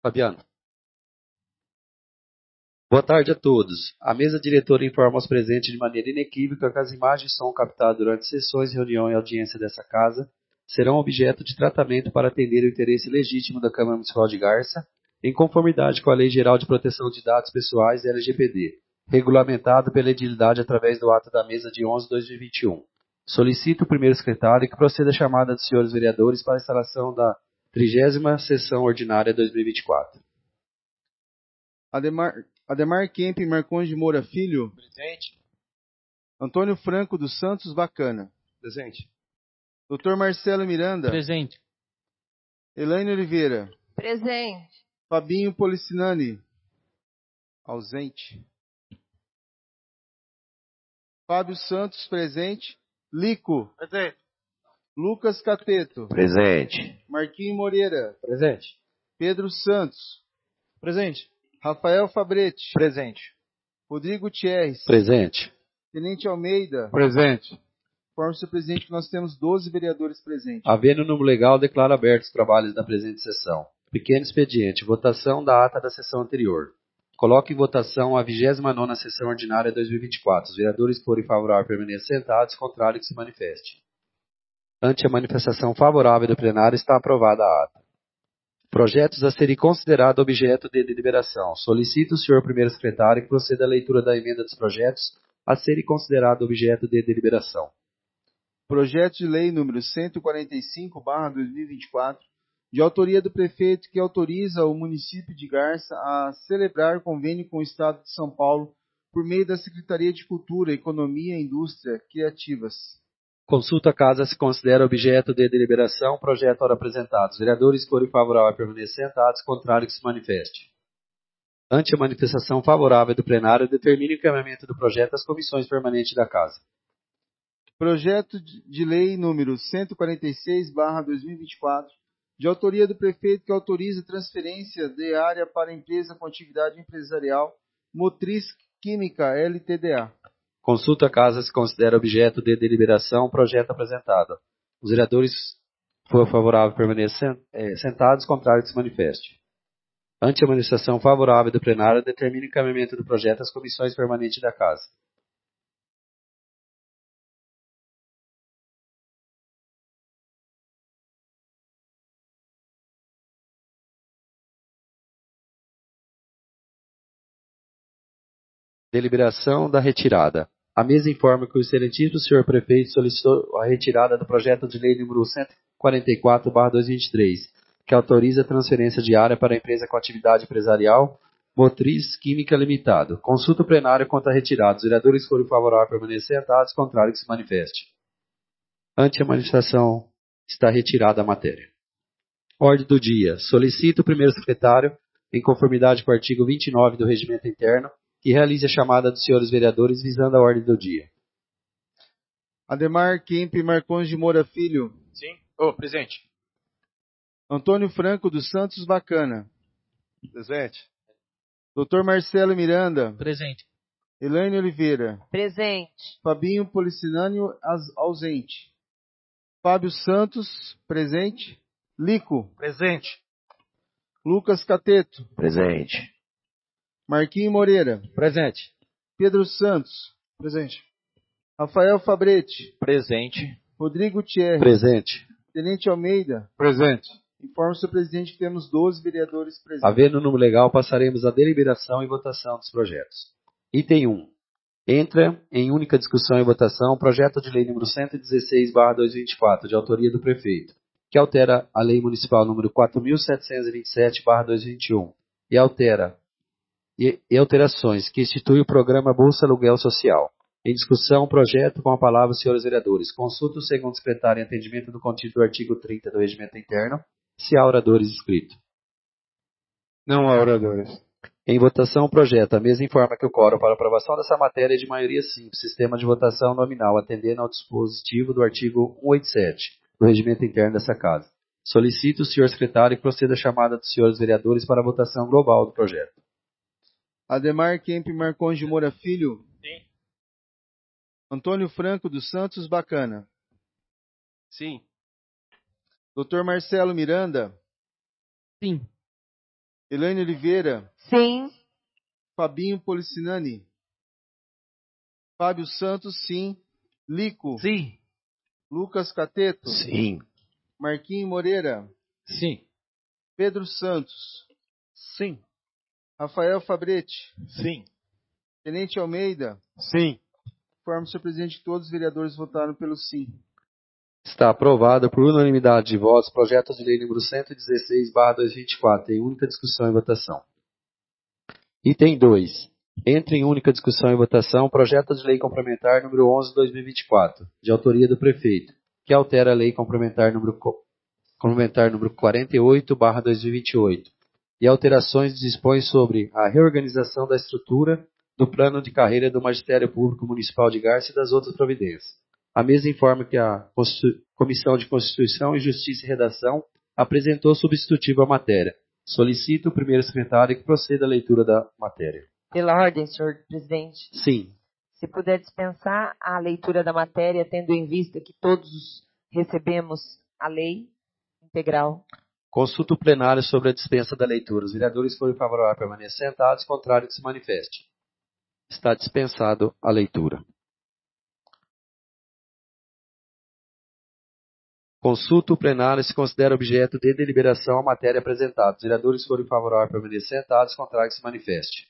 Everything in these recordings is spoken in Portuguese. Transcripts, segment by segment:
Fabiano. Boa tarde a todos. A mesa diretora informa aos presentes de maneira inequívoca que as imagens de som captadas durante sessões, reunião e audiência dessa casa serão objeto de tratamento para atender o interesse legítimo da Câmara Municipal de Garça, em conformidade com a Lei Geral de Proteção de Dados Pessoais, LGPD, regulamentado pela edilidade através do ato da mesa de 11/2021. Solicito o primeiro secretário que proceda a chamada dos senhores vereadores para a instalação da 30ª sessão ordinária 2024. Ademar Kemp Marcondes de Moura Filho. Presente. Antônio Franco dos Santos Bacana. Presente. Dr. Marcelo Miranda. Presente. Elaine Oliveira. Presente. Fabinho Policinani. Ausente. Fábio Santos, presente. Lico. Presente. Lucas Cateto. Presente. Marquinho Moreira. Presente. Pedro Santos. Presente. Rafael Fabretti. Presente. Rodrigo Thierres. Presente. Tenente Almeida. Presente. Informe, senhor presidente, que nós temos 12 vereadores presentes. Havendo o número legal, declaro abertos os trabalhos da presente sessão. Pequeno expediente. Votação da ata da sessão anterior. Coloco em votação a 29ª sessão ordinária 2024. Os vereadores que forem favoráveis permaneçam sentados, contrário que se manifeste. Ante a manifestação favorável do plenário, está aprovada a ata. Projetos a serem considerados objeto de deliberação. Solicito o senhor primeiro secretário que proceda à leitura da emenda dos projetos a serem considerados objeto de deliberação. Projeto de lei número 145/2024, de autoria do prefeito, que autoriza o município de Garça a celebrar convênio com o Estado de São Paulo por meio da Secretaria de Cultura, Economia e Indústria Criativas. Consulta a casa se considera objeto de deliberação. Projeto ora apresentado. Os vereadores que forem favoráveis permaneçam sentados, contrário que se manifeste. Ante a manifestação favorável do plenário, determine o encaminhamento do projeto às comissões permanentes da casa. Projeto de lei número 146/2024, de autoria do prefeito, que autoriza a transferência de área para a empresa com atividade empresarial Motriz Química LTDA. Consulta a casa se considera objeto de deliberação. Projeto apresentado. Os vereadores que forem favoráveis permaneçam sentados, contrário que se manifeste. Ante a manifestação favorável do plenário, determine o encaminhamento do projeto às comissões permanentes da casa. Deliberação da retirada. A mesa informa que o excelentíssimo senhor prefeito solicitou a retirada do projeto de lei número 144/2023, que autoriza a transferência de área para a empresa com atividade empresarial Motriz Química Limitado. Consulta o plenário quanto à retirada. Os vereadores que forem favoráveis permanecer sentados, contrário que se manifeste. Ante a manifestação, está retirada a matéria. Ordem do dia. Solicito o primeiro secretário, em conformidade com o artigo 29 do Regimento Interno, que realize a chamada dos senhores vereadores visando a ordem do dia. Ademar Kemp Marcondes de Moura Filho. Sim. Presente. Antônio Franco dos Santos Bacana. Presente. Dr. Marcelo Miranda. Presente. Elaine Oliveira. Presente. Fabinho Policinani ausente. Fábio Santos, presente. Lico. Presente. Lucas Cateto. Presente. Marquinho Moreira. Presente. Pedro Santos. Presente. Rafael Fabretti. Presente. Rodrigo Thierres. Presente. Tenente Almeida. Presente. Informo, senhor presidente, que temos 12 vereadores presentes. Havendo o número legal, passaremos à deliberação e votação dos projetos. Item 1. Entra em única discussão e votação o projeto de lei número 116/2024, de autoria do prefeito, que altera a lei municipal número 4.727/2021 e alterações que institui o programa Bolsa Aluguel Social. Em discussão, projeto com a palavra os senhores vereadores. Consulta o segundo secretário em atendimento do contínuo do artigo 30 do Regimento Interno, se há oradores inscritos. Não há oradores. Em votação, o projeto. A mesa informa que o quórum para aprovação dessa matéria é de maioria simples, sistema de votação nominal, atendendo ao dispositivo do artigo 187 do Regimento Interno dessa Casa. Solicito o senhor secretário que proceda a chamada dos senhores vereadores para a votação global do projeto. Ademar Kemp Marcondes de Moura Filho. Sim. Antônio Franco dos Santos Bacana. Sim. Dr. Marcelo Miranda. Sim. Elaine Oliveira, Sim. Fabinho Policinani, Fábio Santos, sim. Lico, Sim. Lucas Cateto, Sim. Marquinhos Moreira, Sim. Pedro Santos, Sim. Rafael Fabretti, Sim. Tenente Almeida. Sim. Informo, senhor presidente, que todos os vereadores votaram pelo sim. Está aprovado por unanimidade de votos o projeto de lei número 116/2024, em única discussão e votação. Item 2. Entra em única discussão e votação o projeto de lei complementar número 11/2024, de autoria do prefeito, que altera a lei complementar número 48/2028 e alterações dispõe sobre a reorganização da estrutura do plano de carreira do Magistério Público Municipal de Garça e das outras providências. A mesa informa que a Comissão de Constituição e Justiça e Redação apresentou substitutivo à matéria. Solicito o primeiro secretário que proceda à leitura da matéria. Pela ordem, senhor presidente. Sim. Se puder dispensar a leitura da matéria, tendo em vista que todos recebemos a lei integral. Consulta o plenário sobre a dispensa da leitura. Os vereadores forem favoráveis permanecer sentados, contrário que se manifeste. Está dispensado a leitura. Consulta o plenário se considera objeto de deliberação a matéria apresentada. Os vereadores forem favoráveis permanecer sentados, contrário que se manifeste.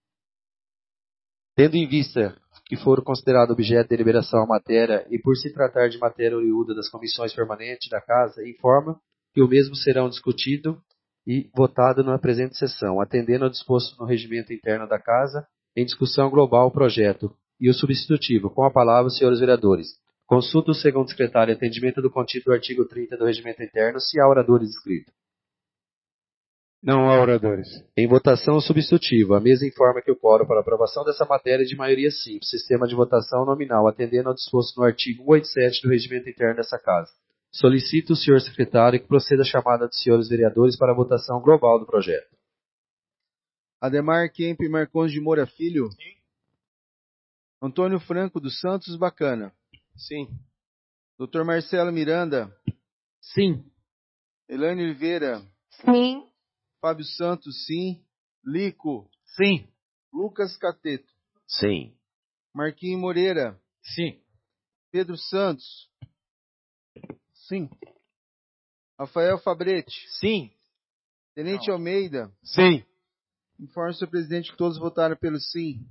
Tendo em vista que for considerado objeto de deliberação a matéria e por se tratar de matéria oriunda das comissões permanentes da Casa, informa que o mesmo serão discutido e votado na presente sessão, atendendo ao disposto no regimento interno da Casa, em discussão global o projeto e o substitutivo. Com a palavra, os senhores vereadores. Consulta o segundo secretário em atendimento do contido do artigo 30 do regimento interno, se há oradores inscritos. Não há oradores. Em votação substitutiva, a mesa informa que o quórum para aprovação dessa matéria é de maioria simples, sistema de votação nominal, atendendo ao disposto no artigo 187 do regimento interno dessa Casa. Solicito o senhor secretário que proceda a chamada dos senhores vereadores para a votação global do projeto. Ademar Kemp Marcondes de Moura Filho. Sim. Antônio Franco dos Santos Bacana. Sim. Dr. Marcelo Miranda. Sim. Elaine Oliveira. Sim. Fábio Santos, sim. Lico. Sim. Lucas Cateto. Sim. Marquinhos Moreira. Sim. Pedro Santos. Sim. Rafael Fabretti. Sim. Tenente Almeida. Sim. Informo, senhor presidente, que todos votaram pelo sim.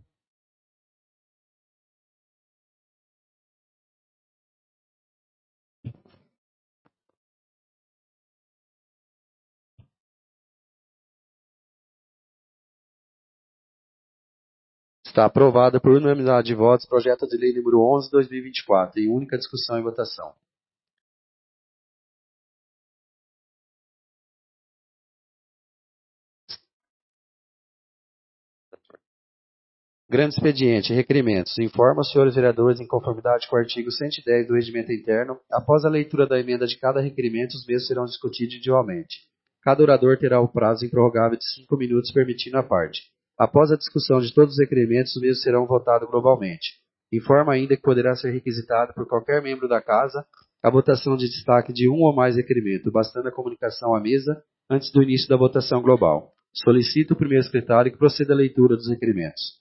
Está aprovado por unanimidade de votos o projeto de lei número 11/2024, em única discussão e votação. Grande expediente, requerimentos. Informa os senhores vereadores, em conformidade com o artigo 110 do regimento interno, após a leitura da emenda de cada requerimento, os mesmos serão discutidos individualmente. Cada orador terá o prazo improrrogável de 5 minutos, permitindo a parte. Após a discussão de todos os requerimentos, os mesmos serão votados globalmente. Informa ainda que poderá ser requisitado por qualquer membro da Casa a votação de destaque de um ou mais requerimentos, bastando a comunicação à mesa antes do início da votação global. Solicito o primeiro secretário que proceda à leitura dos requerimentos.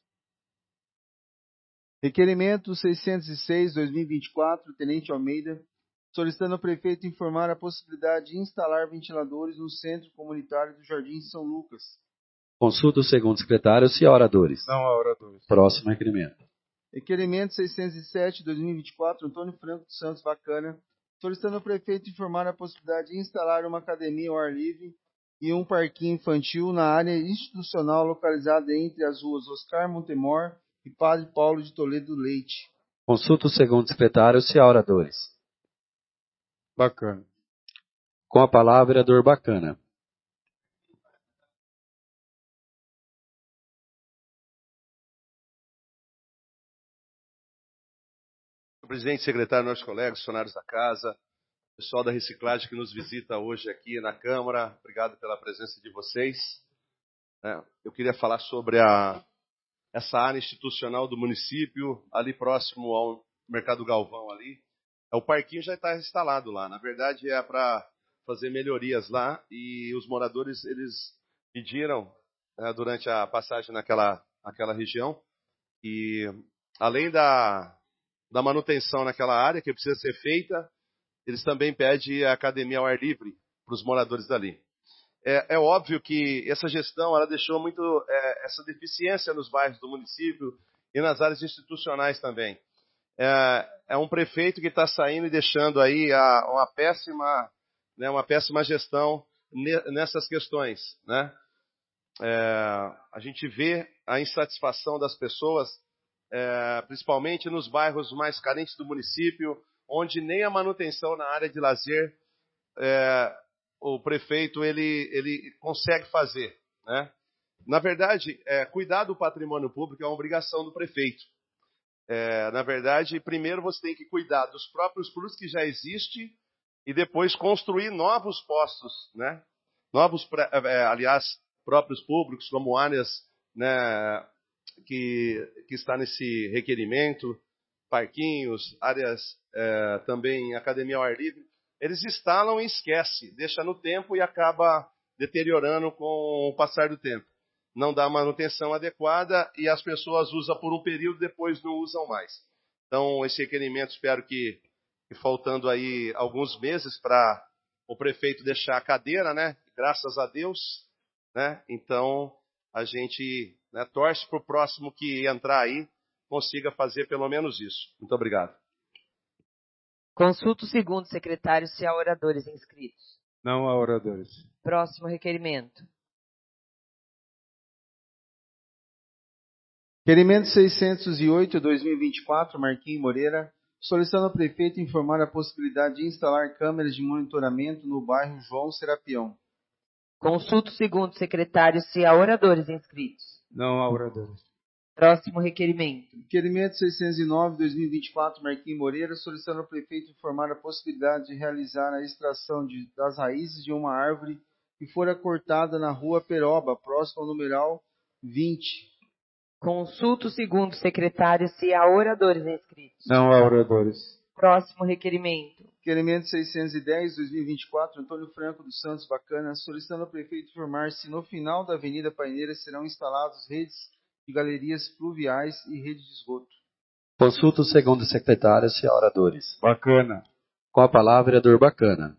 Requerimento 606/2024, Tenente Almeida, solicitando ao prefeito informar a possibilidade de instalar ventiladores no Centro Comunitário do Jardim São Lucas. Consulta o segundo secretário se há oradores. Não há oradores. Próximo requerimento. Requerimento 607/2024, Antônio Franco dos Santos Bacana, solicitando ao prefeito informar a possibilidade de instalar uma academia ao ar livre e um parquinho infantil na área institucional localizada entre as ruas Oscar Montemor e Padre Paulo de Toledo Leite. Consulta o segundo secretário se há oradores. Bacana. Com a palavra, vereador Bacana. Presidente, secretário, nossos colegas, funcionários da casa, pessoal da reciclagem que nos visita hoje aqui na Câmara, obrigado pela presença de vocês. Eu queria falar sobre essa área institucional do município, ali próximo ao Mercado Galvão ali. O parquinho já está instalado lá, na verdade é para fazer melhorias lá e os moradores eles pediram durante a passagem naquela região, e além da manutenção naquela área que precisa ser feita, eles também pedem a academia ao ar livre para os moradores dali. É óbvio que essa gestão ela deixou muito essa deficiência nos bairros do município e nas áreas institucionais também. É um prefeito que está saindo e deixando aí uma péssima gestão nessas questões, né? A gente vê a insatisfação das pessoas, principalmente nos bairros mais carentes do município, onde nem a manutenção na área de lazer o prefeito ele consegue fazer, né? Na verdade, cuidar do patrimônio público é uma obrigação do prefeito. Na verdade, primeiro você tem que cuidar dos próprios públicos que já existem e depois construir novos postos, né? Aliás, próprios públicos, como áreas, né, que está nesse requerimento, parquinhos, áreas também academia ao ar livre. Eles instalam e esquecem, deixa no tempo e acaba deteriorando com o passar do tempo. Não dá manutenção adequada e as pessoas usam por um período, depois não usam mais. Então, esse requerimento, espero que faltando aí alguns meses para o prefeito deixar a cadeira, né? Graças a Deus, né? Então, a gente, né, torce para o próximo que entrar aí consiga fazer pelo menos isso. Muito obrigado. Consulta o segundo secretário se há oradores inscritos. Não há oradores. Próximo requerimento. Requerimento 608/2024, Marquinhos Moreira, solicitando ao prefeito informar a possibilidade de instalar câmeras de monitoramento no bairro João Serapião. Consulta o segundo secretário se há oradores inscritos. Não há oradores. Próximo requerimento. Requerimento 609/2024, Marquinhos Moreira, solicitando ao prefeito informar a possibilidade de realizar a extração das raízes de uma árvore que fora cortada na rua Peroba, próximo ao numeral 20. Consulta o segundo secretário se há oradores inscritos. Não há oradores. Próximo requerimento. Requerimento 610/2024, Antônio Franco dos Santos Bacana, solicitando ao prefeito informar se no final da Avenida Paineira serão instalados redes de galerias pluviais e rede de esgoto. Consulta o segundo secretário se há oradores. Bacana. Com a palavra, vereador Bacana.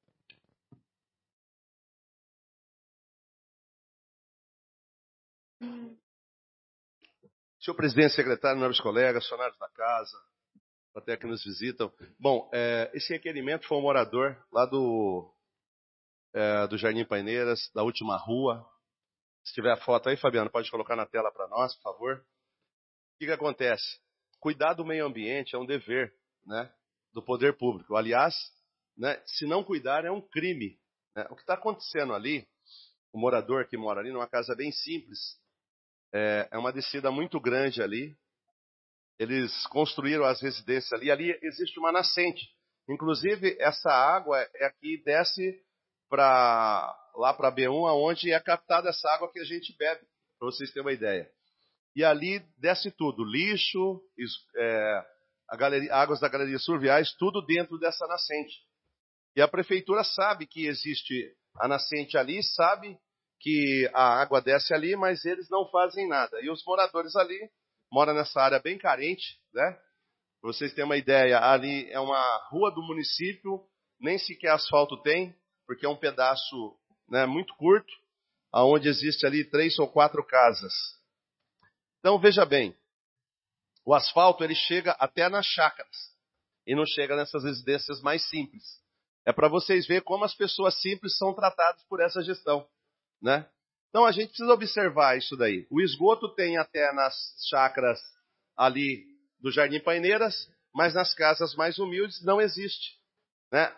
Senhor presidente, secretário, nobres colegas, funcionários da casa, até que nos visitam. Bom, esse requerimento foi um morador lá do Jardim Paineiras, da última rua. Se tiver a foto aí, Fabiano, pode colocar na tela para nós, por favor. O que acontece? Cuidar do meio ambiente é um dever, né, do poder público. Aliás, né, se não cuidar é um crime, né? O que está acontecendo ali, o morador que mora ali numa casa bem simples, é uma descida muito grande ali. Eles construíram as residências ali. Ali existe uma nascente. Inclusive, essa água aqui desce lá para B1, onde é captada essa água que a gente bebe, para vocês terem uma ideia. E ali desce tudo, lixo, águas da galeria surviais, tudo dentro dessa nascente. E a prefeitura sabe que existe a nascente ali, sabe que a água desce ali, mas eles não fazem nada. E os moradores ali moram nessa área bem carente, né? Para vocês terem uma ideia, ali é uma rua do município, nem sequer asfalto tem, porque é um pedaço, né, muito curto, onde existe ali 3 ou 4 casas. Então, veja bem, o asfalto ele chega até nas chácaras e não chega nessas residências mais simples. É para vocês verem como as pessoas simples são tratadas por essa gestão, né? Então, a gente precisa observar isso daí. O esgoto tem até nas chácaras ali do Jardim Paineiras, mas nas casas mais humildes não existe, né,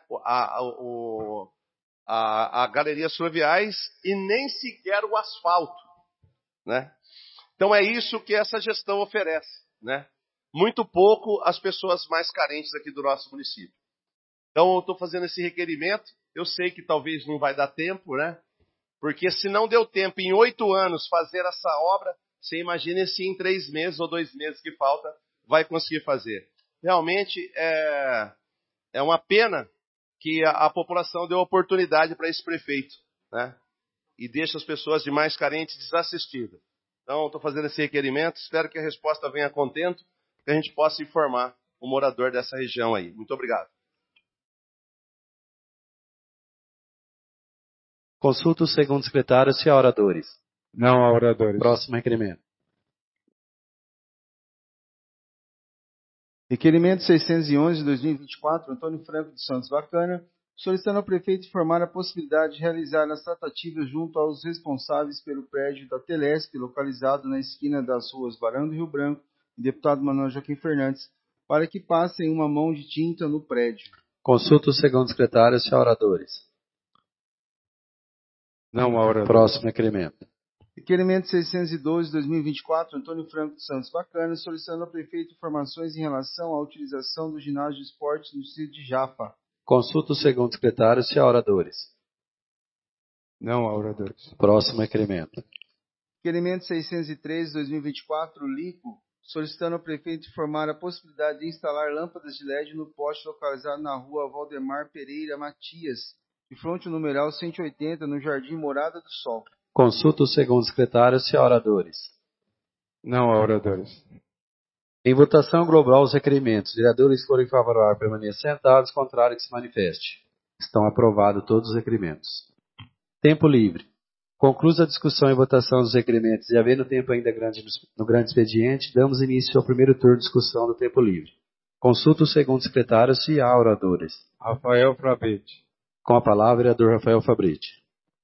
a galerias fluviais e nem sequer o asfalto, né? Então é isso que essa gestão oferece, né? Muito pouco às pessoas mais carentes aqui do nosso município. Então eu estou fazendo esse requerimento. Eu sei que talvez não vai dar tempo, né? Porque se não deu tempo em 8 anos fazer essa obra, você imagina se em 3 meses ou 2 meses que falta vai conseguir fazer. Realmente é uma pena que a população deu oportunidade para esse prefeito, né? e deixa as pessoas de mais carentes desassistidas. Então, estou fazendo esse requerimento, espero que a resposta venha a contento, que a gente possa informar o morador dessa região aí. Muito obrigado. Consulta o segundo secretário se há oradores. Não há oradores. Próximo requerimento. Requerimento 611 de 2024, Antônio Franco de Santos Bacana, solicitando ao prefeito informar a possibilidade de realizar as tratativas junto aos responsáveis pelo prédio da Telesp, localizado na esquina das ruas Barão do Rio Branco e deputado Manuel Joaquim Fernandes, para que passem uma mão de tinta no prédio. Consulta o segundo secretário se há oradores. Não há oradores. Próximo requerimento. Requerimento 612 de 2024, Antônio Franco de Santos Bacana, solicitando ao prefeito informações em relação à utilização do ginásio de esportes no distrito de Japa. Consulta o segundo secretário se há oradores. Não há oradores. Próximo requerimento. Requerimento 613 de 2024, Lico, solicitando ao prefeito informar a possibilidade de instalar lâmpadas de LED no poste localizado na rua Valdemar Pereira Matias, de fronte ao numeral 180, no Jardim Morada do Sol. Consulta o segundo secretário se há oradores. Não há oradores. Em votação global os requerimentos. Vereadores que forem favoráveis permaneçam sentados, contrário que se manifeste. Estão aprovados todos os requerimentos. Tempo livre. Conclusa a discussão e votação dos requerimentos e havendo tempo ainda grande no grande expediente, damos início ao primeiro turno de discussão do tempo livre. Consulta o segundo secretário se há oradores. Rafael Frabete. Com a palavra, o vereador Rafael Fabriti.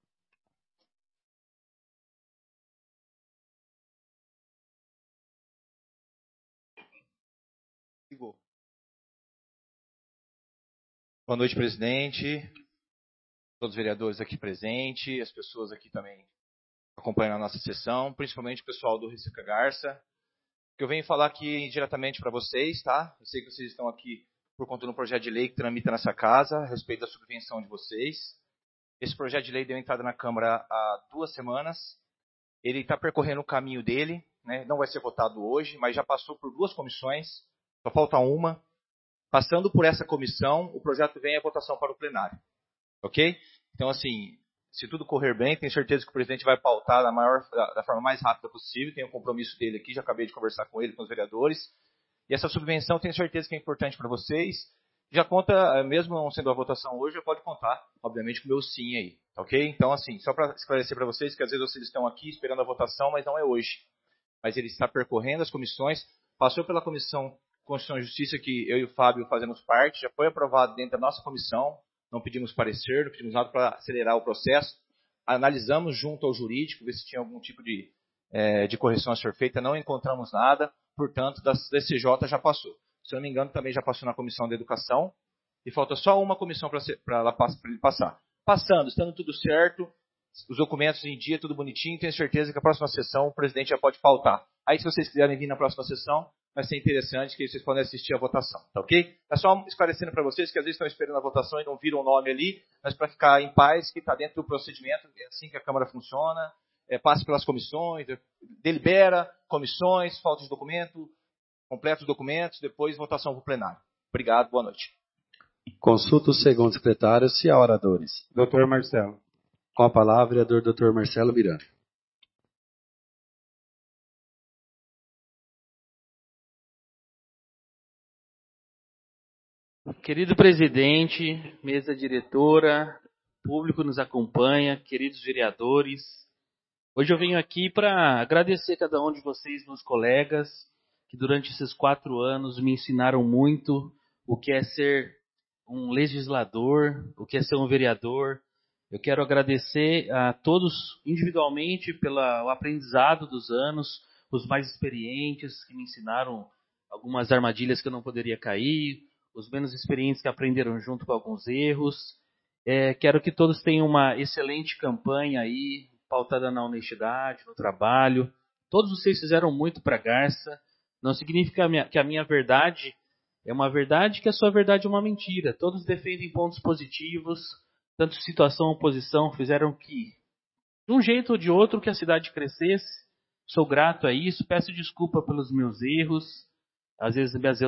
Boa noite, presidente, todos os vereadores aqui presentes, as pessoas aqui também acompanhando a nossa sessão, principalmente o pessoal do Recicla Garça, que eu venho falar aqui diretamente para vocês, tá? Eu sei que vocês estão aqui por conta de um projeto de lei que tramita nessa casa, a respeito da subvenção de vocês. Esse projeto de lei deu entrada na Câmara há 2 semanas, ele está percorrendo o caminho dele, né? Não vai ser votado hoje, mas já passou por 2 comissões, só falta uma. Passando por essa comissão, o projeto vem à votação para o plenário. Ok? Então, assim, se tudo correr bem, tenho certeza que o presidente vai pautar da forma mais rápida possível. Tenho um compromisso dele aqui, já acabei de conversar com ele, com os vereadores. E essa subvenção, tenho certeza que é importante para vocês. Já conta, mesmo não sendo a votação hoje, já pode contar, obviamente, com o meu sim aí. Ok? Então, assim, só para esclarecer para vocês que às vezes vocês estão aqui esperando a votação, mas não é hoje. Mas ele está percorrendo as comissões, passou pela comissão Constituição e Justiça, que eu e o Fábio fazemos parte, já foi aprovado dentro da nossa comissão, não pedimos parecer, não pedimos nada para acelerar o processo, analisamos junto ao jurídico, ver se tinha algum tipo de correção a ser feita, não encontramos nada, portanto, da CCJ já passou. Se eu não me engano, também já passou na Comissão de Educação, e falta só uma comissão para ele passar. Passando, estando tudo certo, os documentos em dia, tudo bonitinho, tenho certeza que a próxima sessão o presidente já pode pautar. Aí, se vocês quiserem vir na próxima sessão, vai ser interessante que vocês podem assistir a votação, tá ok? É só esclarecendo para vocês que às vezes estão esperando a votação e não viram o nome ali, mas para ficar em paz, que está dentro do procedimento, é assim que a Câmara funciona, passe pelas comissões, delibera, comissões, falta de documento, completa os documentos, depois votação para o plenário. Obrigado, boa noite. Consulta o segundo secretário se há oradores. Doutor Marcelo. Com a palavra, o vereador Dr. Marcelo Miranda. Querido presidente, mesa diretora, público nos acompanha, queridos vereadores, hoje eu venho aqui para agradecer a cada um de vocês, meus colegas, que durante esses 4 anos me ensinaram muito o que é ser um legislador, o que é ser um vereador. Eu quero agradecer a todos individualmente pelo aprendizado dos anos, os mais experientes que me ensinaram algumas armadilhas que eu não poderia cair, os menos experientes que aprenderam junto com alguns erros. Quero que todos tenham uma excelente campanha aí, pautada na honestidade, no trabalho. Todos vocês fizeram muito para a Garça. Não significa que a minha verdade é uma verdade, que a sua verdade é uma mentira. Todos defendem pontos positivos, tanto situação como oposição fizeram que, de um jeito ou de outro, que a cidade crescesse. Sou grato a isso, peço desculpa pelos meus erros, às vezes minhas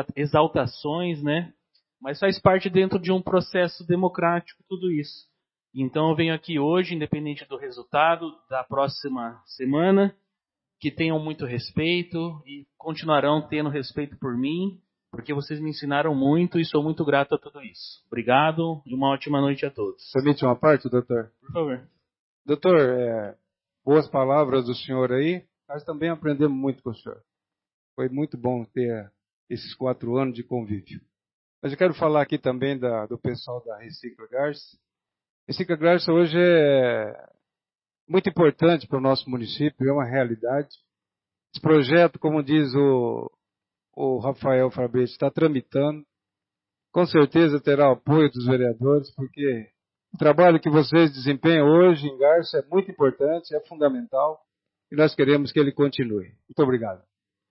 exaltações, né? Mas faz parte dentro de um processo democrático tudo isso. Então eu venho aqui hoje, independente do resultado da próxima semana, que tenham muito respeito e continuarão tendo respeito por mim, porque vocês me ensinaram muito e sou muito grato a tudo isso. Obrigado e uma ótima noite a todos. Permite uma parte, doutor? Por favor. Doutor, boas palavras do senhor aí. Nós também aprendemos muito com o senhor. Foi muito bom ter esses 4 anos de convívio. Mas eu quero falar aqui também do pessoal da Recicla Garça. Recicla Garça hoje é muito importante para o nosso município, é uma realidade. Esse projeto, como diz o Rafael Frabetti, está tramitando. Com certeza terá o apoio dos vereadores, porque o trabalho que vocês desempenham hoje em Garça é muito importante, é fundamental, e nós queremos que ele continue. Muito obrigado.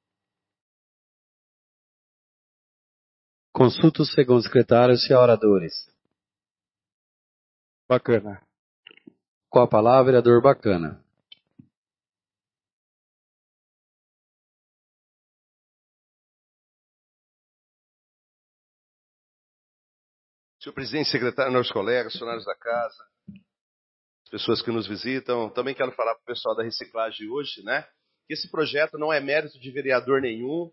Consulta os segundos secretários e oradores. Bacana. Com a palavra, vereador Bacana. Senhor presidente, secretário, meus colegas, funcionários da casa, as pessoas que nos visitam, também quero falar para o pessoal da reciclagem hoje, né? Que esse projeto não é mérito de vereador nenhum,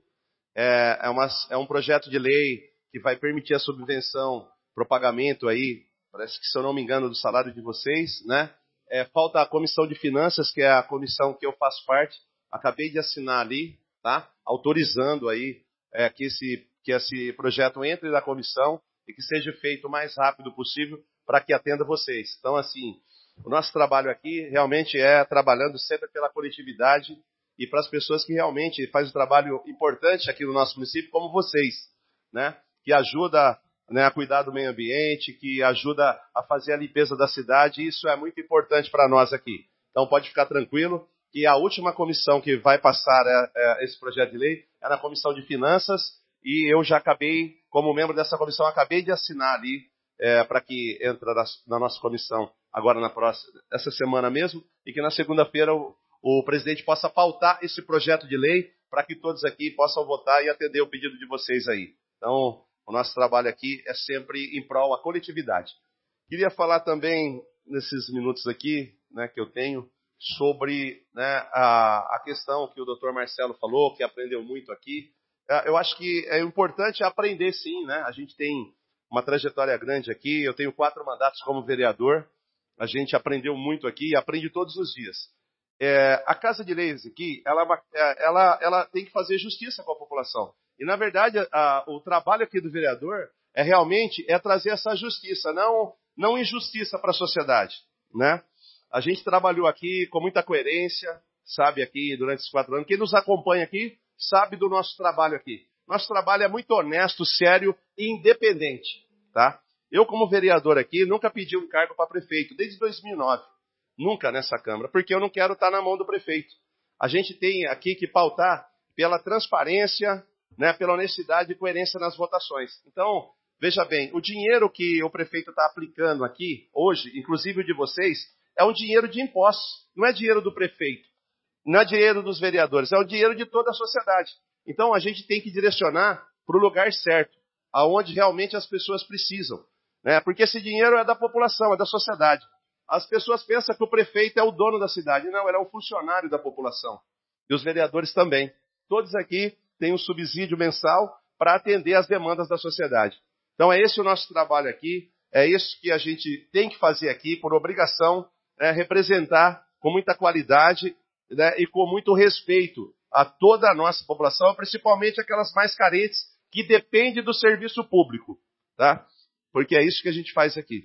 é um projeto de lei que vai permitir a subvenção para o pagamento aí, parece que, se eu não me engano, do salário de vocês, né? Falta a comissão de finanças, que é a comissão que eu faço parte, acabei de assinar ali, tá? Autorizando aí que esse projeto entre na comissão e que seja feito o mais rápido possível para que atenda vocês. Então, assim, o nosso trabalho aqui realmente é trabalhando sempre pela coletividade e para as pessoas que realmente fazem um trabalho importante aqui no nosso município, como vocês, né? Que ajuda, né, a cuidar do meio ambiente, que ajuda a fazer a limpeza da cidade, e isso é muito importante para nós aqui. Então, pode ficar tranquilo que a última comissão que vai passar esse projeto de lei é na Comissão de Finanças, e eu já acabei, como membro dessa comissão, acabei de assinar ali para que entre na nossa comissão agora essa semana mesmo, e que na segunda-feira o presidente possa pautar esse projeto de lei para que todos aqui possam votar e atender o pedido de vocês aí. Então, o nosso trabalho aqui é sempre em prol da coletividade. Queria falar também, nesses minutos aqui, né, que eu tenho, sobre, né, a questão que o doutor Marcelo falou, que aprendeu muito aqui. Eu acho que é importante aprender, sim, né? A gente tem uma trajetória grande aqui, eu tenho 4 mandatos como vereador, a gente aprendeu muito aqui e aprende todos os dias. A Casa de Leis aqui, ela tem que fazer justiça com a população. E, na verdade, o trabalho aqui do vereador realmente trazer essa justiça, não injustiça para a sociedade, né? A gente trabalhou aqui com muita coerência, sabe, aqui durante esses 4 anos. Quem nos acompanha aqui sabe do nosso trabalho aqui. Nosso trabalho é muito honesto, sério e independente, tá? Eu, como vereador aqui, nunca pedi um cargo para prefeito, desde 2009. Nunca nessa Câmara, porque eu não quero estar na mão do prefeito. A gente tem aqui que pautar pela transparência, né, pela honestidade e coerência nas votações. Então, veja bem, o dinheiro que o prefeito está aplicando aqui, hoje, inclusive o de vocês, é um dinheiro de impostos, não é dinheiro do prefeito. Não é dinheiro dos vereadores, é o dinheiro de toda a sociedade. Então, a gente tem que direcionar para o lugar certo, aonde realmente as pessoas precisam, né? Porque esse dinheiro é da população, é da sociedade. As pessoas pensam que o prefeito é o dono da cidade. Não, ele é um funcionário da população. E os vereadores também. Todos aqui têm um subsídio mensal para atender às demandas da sociedade. Então, é esse o nosso trabalho aqui, é isso que a gente tem que fazer aqui, por obrigação, representar com muita qualidade, né, e com muito respeito a toda a nossa população, principalmente aquelas mais carentes que dependem do serviço público, tá? Porque é isso que a gente faz aqui.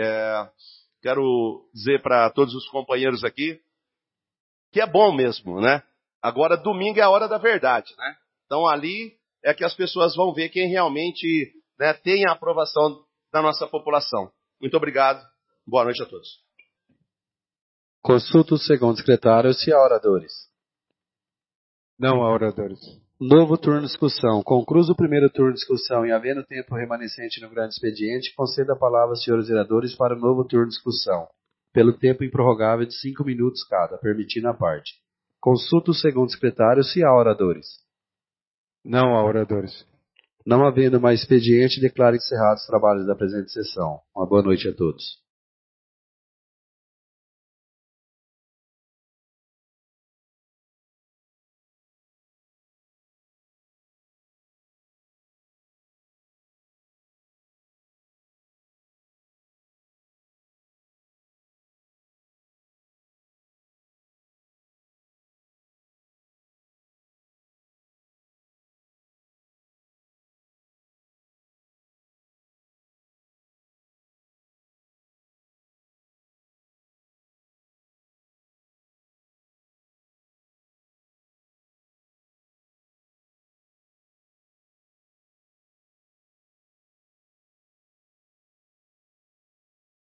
Quero dizer para todos os companheiros aqui que é bom mesmo, né? Agora, domingo é a hora da verdade, né? Então, ali é que as pessoas vão ver quem realmente, né, tem a aprovação da nossa população. Muito obrigado. Boa noite a todos. Consulta os segundos secretários e oradores. Não há oradores. Novo turno de discussão. Concluso o primeiro turno de discussão e havendo tempo remanescente no grande expediente, conceda a palavra aos senhores vereadores para o novo turno de discussão, pelo tempo improrrogável de 5 minutos cada, permitindo a parte. Consulta os segundos secretários e há oradores. Não há oradores. Não havendo mais expediente, declaro encerrados os trabalhos da presente sessão. Uma boa noite a todos.